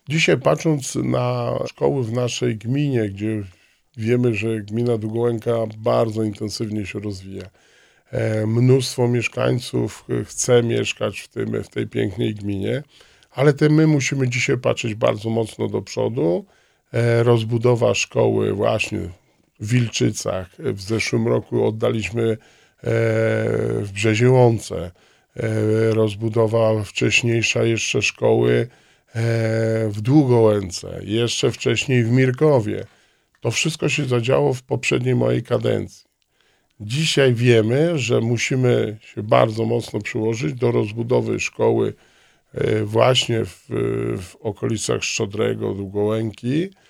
Dzisiaj patrząc na szkoły w naszej gminie, gdzie wiemy, że gmina Długołęka bardzo intensywnie się rozwija. Mnóstwo mieszkańców chce mieszkać w tej pięknej gminie, ale my musimy dzisiaj patrzeć bardzo mocno do przodu. Rozbudowa szkoły właśnie w Wilczycach. W zeszłym roku oddaliśmy w Brzezie Łące. Rozbudowa wcześniejsza jeszcze szkoły w Długołęce, jeszcze wcześniej w Mirkowie. To wszystko się zadziało w poprzedniej mojej kadencji. Dzisiaj wiemy, że musimy się bardzo mocno przyłożyć do rozbudowy szkoły właśnie w okolicach Szczodrego, Długołęki,